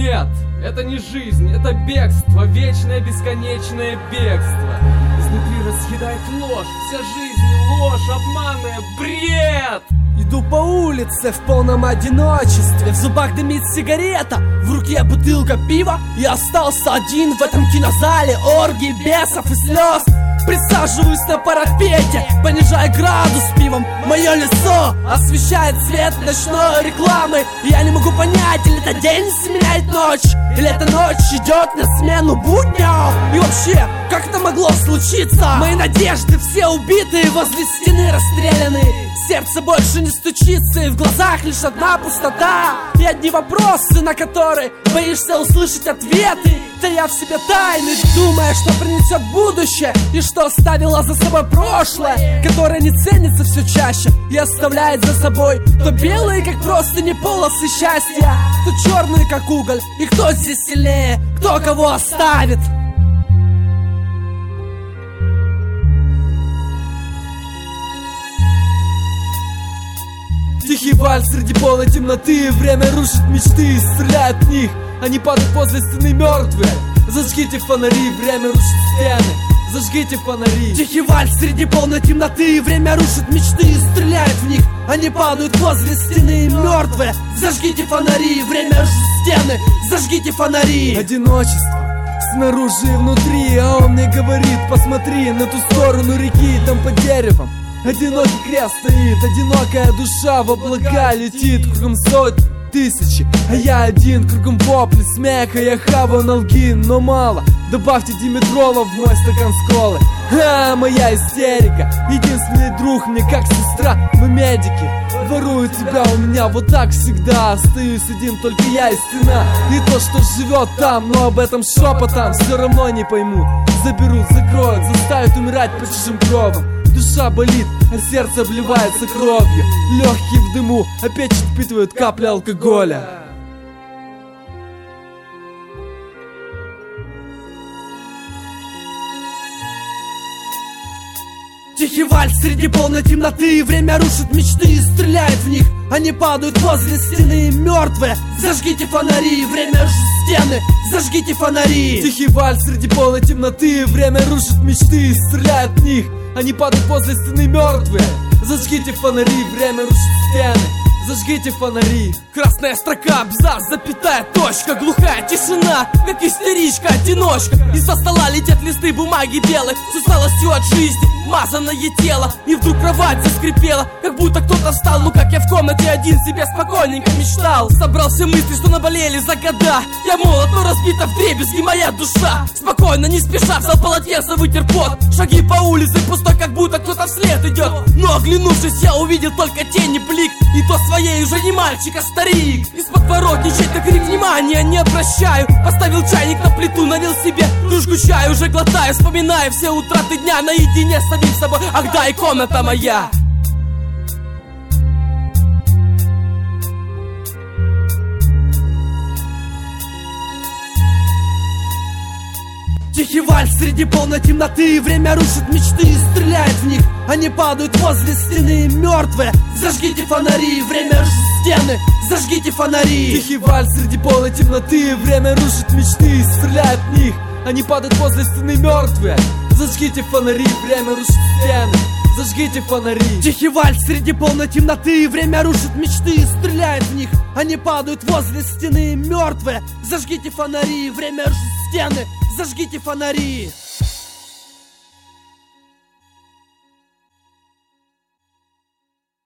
Нет, это не жизнь, это бегство, вечное бесконечное бегство. Изнутри разъедает ложь, вся жизнь ложь, обманная, бред. Иду по улице в полном одиночестве, в зубах дымит сигарета, в руке бутылка пива. Я остался один в этом кинозале, оргии бесов и слез. Присаживаюсь на парапете, понижая градус пивом. Мое лицо освещает свет ночной рекламы. Я не могу понять, или это день сменяет ночь, или эта ночь идет на смену будням. И вообще, как это могло случиться? Мои надежды все убиты, возле стены расстреляны. Сердце больше не стучится, и в глазах лишь одна пустота. И одни вопросы, на которые боишься услышать ответы. Я в себе тайны, думая, что принесет будущее, и что оставила за собой прошлое, которое не ценится все чаще и оставляет за собой то белые, как простыни, полосы счастья, то черные, как уголь. И кто здесь сильнее, кто кого оставит? Тихий вальс среди полной темноты, время рушит мечты и стреляет в них. Они падают возле стены мертвые. Зажгите фонари, время рушит стены. Зажгите фонари. Тихий вальс среди полной темноты, время рушит мечты и стреляет в них. Они падают возле стены мертвые. Зажгите фонари, время рушит стены. Зажгите фонари. Одиночество снаружи и внутри, а он мне говорит: посмотри на ту сторону реки, там под деревом одинокий крест стоит, одинокая душа в облака летит. Кругом сотни, тысячи, а я один. Кругом вопли, смеха, я хаваю налгин, но мало. Добавьте димедрола в мой стакан с колы. Моя истерика, единственный друг мне как сестра. Мы медики, воруют тебя у меня, вот так всегда. Остаюсь один, только я и стена. И то, что живет там, но об этом шепотом все равно не поймут. Заберут, закроют, заставят умирать под чужим кровом. Душа болит, а сердце обливается кровью. Легкие в дыму, а печень впитывают капли алкоголя. Тихий вальс среди полной темноты, время рушит мечты и стреляет в них. Они падают возле стены мертвые. Зажгите фонари, время рушит стены. Зажгите фонари. Тихий вальс среди полной темноты, время рушит мечты и стреляет в них. Они падают возле стены мертвые. Зажгите фонари, время рушит стены. Зажгите фонари. Красная строка, абзац, запятая точка. Глухая тишина, как истеричка-одиночка. Из-за стола летят листы бумаги белой, с усталостью от жизни мазанное тело. И вдруг кровать заскрипела, как будто кто-то встал. Ну как я в комнате один себе спокойненько мечтал. Собрал все мысли, что наболели за года. Я молод, но разбита вдребезги моя душа. Спокойно, не спеша, взял полотенце, вытер пот. Шаги по улице пустой, как будто кто-то вслед идет. Но оглянувшись, я увидел только тень и блик. И то своей уже не мальчик, а старик. Из-под ворот чей-то крик, внимания не обращаю. Поставил чайник на плиту, налил себе кружку чая. Уже глотаю, вспоминая все утраты дня наедине с самим собой. Ах да, и комната моя. Тихий вальс среди полной темноты, время рушит мечты и стреляет в них. Они падают возле стены мертвые. Зажгите фонари, время рушит стены. Зажгите фонари. Тихий вальс среди полной темноты, время рушит мечты и стреляет в них. Они падают возле стены мертвые. Зажгите фонари, время рушит стены. Зажгите фонари. Тихий вальс среди полной темноты, время рушит мечты и стреляет в них. Они падают возле стены мертвые. Зажгите фонари, время рушит стены. Зажгите фонари.